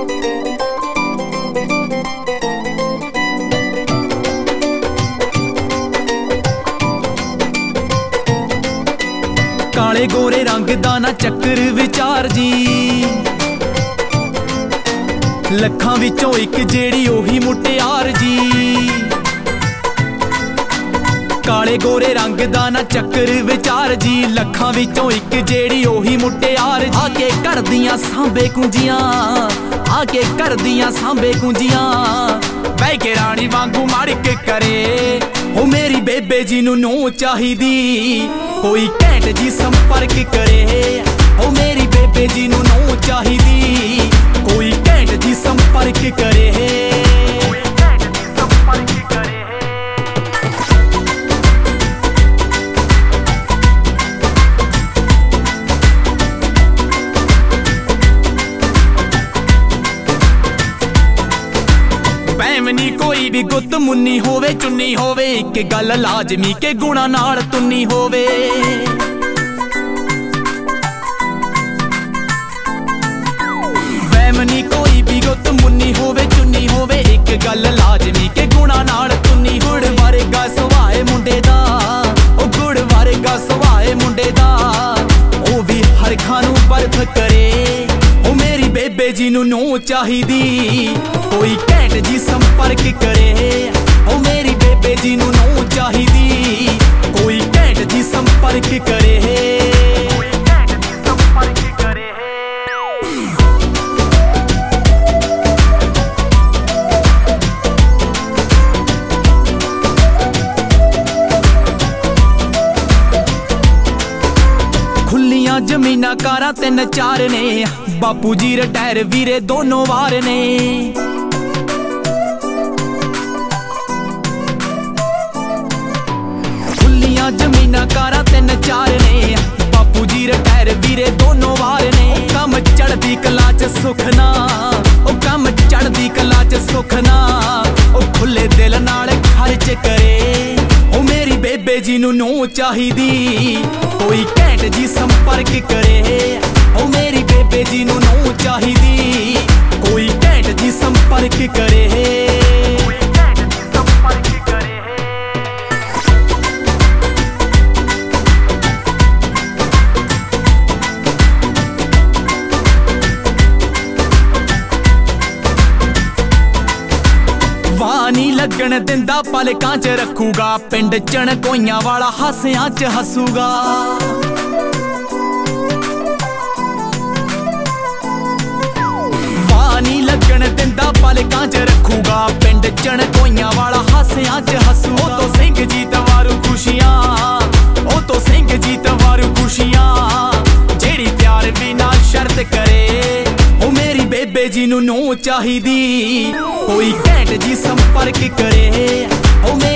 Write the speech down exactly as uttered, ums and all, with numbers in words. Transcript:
काले गोरे रंग दा ना चक्कर विचार जी, लखां विचों इक जेड़ी ओही मुटियार जी। काले गोरे रंग दा ना चक्कर विचार जी, लखां विचों इक जेड़ी ओही मुटियार। आके करदियां सांबे कुंजियां, आके करदियां सांबे कुंजियां, बह के रानी वांगू मड़क करे। ओ मेरी बेबे जी नू नूं चाहिदी, कोई घैंट जी संपर्क करे। ओ मेरी बेबे जी नू नूं चाहिदी, कोई घैंट जी संपर्क करे। बैमनी कोई भी गुत मुन्नी होवे चुन्नी होवे, एक गल लाजमी के गुणा नाल तुन्नी होवे। बैमनी कोई भी गुत मुन्नी होवे चुन्नी होवे, एक गल लाजमी के गुणा नाल तुन्नी। गुड़ वर्गा सुभाए मुंडे दा, ओ गुड़ वर्गा सुभाए मुंडे दा, ओ भी हर खानू बर्फ करे। ओ मेरी बेबे जी नू नूं चाहिदी, कोई घैंट जी संपर्क करे। ओ मेरी बेबे जी नू नूं चाहिदी, कोई घैंट जी संपर्क करे। खुलियां जमीना कारां तिन चार ने, बापू जी रिटायर वीरे दोनों वार ने। खुलियां जमीना कारां तिन चार ने, बापू जी रिटायर वीरे दोनों वार ने। कम चढ़दी कला च सुखना, ओ कम चढ़दी कला च सुखना, ओ खुले दिल नाल खर्च करे। ओ मेरी बेबे जी नू नूं चाहिदी, कोई घैंट जी संपर्क करे। ओ मेरी बेबे जी नू नूं चाहिदी, कोई घैंट जी संपर्क करे। वानी लगन दिंदा पलकां च रखूगा, पिंड चणकोइयां वाला हासियां च हसूगा। वानी लगन दिंदा पलकां च रखूगा, पिंड चणकोइयां वाला हासियां च हसू। ओ तो सिंह जी तवारू खुशियां, ओ तो सिंह जी तवारू खुशियां, जेड़ी प्यार बिना शर्त करे। ओ मेरी बेबे जी नू नूं चाहिदी, कोई घैंट जी संपर्क करे। ओ